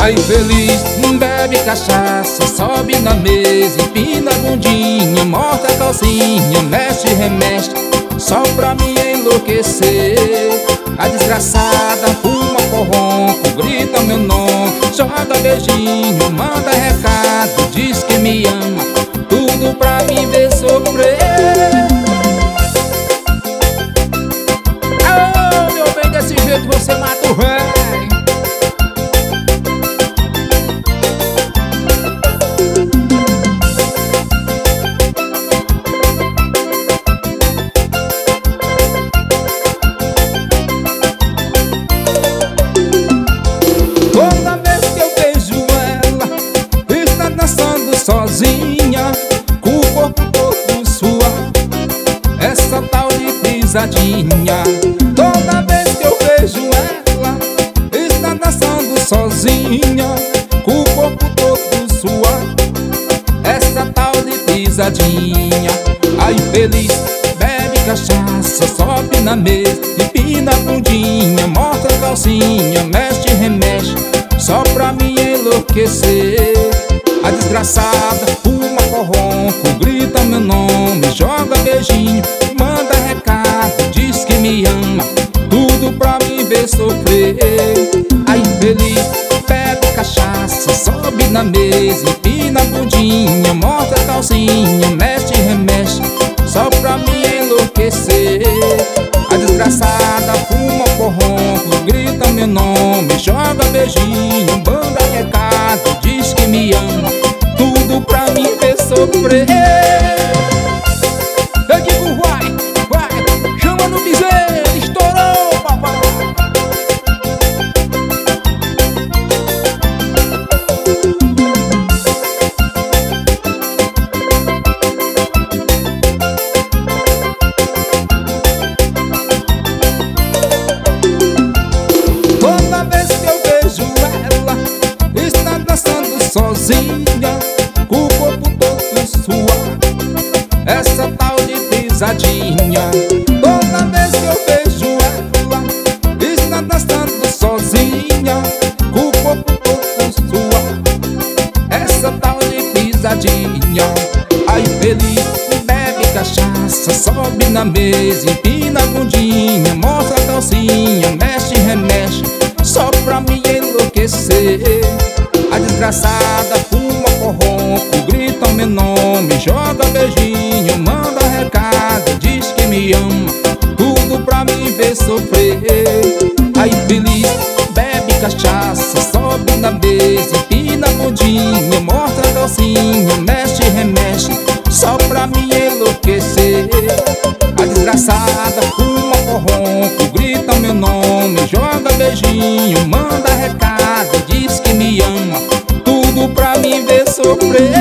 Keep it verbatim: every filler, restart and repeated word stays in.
A infeliz bebe cachaça, sobe na mesa, empina a bundinha, mostra a calcinha, mexe e remexe, só pra me enlouquecer. A desgraçada fuma corronco, grita meu nome, joga beijinho, manda recado, diz que me ama, tudo pra me ver sofrer. Oh, meu bem, desse jeito você mata o rei. Sozinha, com o corpo todo suado, essa tal de pisadinha. Toda vez que eu vejo ela, está dançando sozinha, com o corpo todo suado, essa tal de pisadinha. A infeliz bebe cachaça, sobe na mesa, empina a bundinha, mostra a calcinha, mexe e remexe, só pra me enlouquecer. A desgraçada fuma corronco, grita meu nome, joga beijinho, manda recado, diz que me ama, tudo pra me ver sofrer. A infeliz bebe cachaça, sobe na mesa, empina a bundinha, mostra a calcinha, mexe e remexe, só pra me enlouquecer. A desgraçada fuma corronco, grita meu nome, joga beijinho, manda recado, diz que me ama, tudo pra me ver sofrer. Eu digo vai, vai, chama no piseiro, estourou, papai. Toda vez que eu vejo ela, está dançando sozinha, com o corpo todo suado, essa tal de pisadinha. Toda vez que eu vejo ela, está dançando sozinha, com o corpo todo suado, essa tal de pisadinha. A infeliz bebe cachaça, sobe na mesa, empina a bundinha, mostra a calcinha, mexe e remexe, só pra me enlouquecer. A desgraçada fuma corronco, grita meu nome, joga beijinho, manda recado, diz que me ama, tudo pra me ver sofrer. A infeliz bebe cachaça, sobe na mesa, empina a bundinha, mostra a calcinha, mexe e remexe, só pra me enlouquecer. A desgraçada fuma corronco, grita meu nome, joga beijinho, manda recado, diz que me ama, tudo pra me ver sofrer.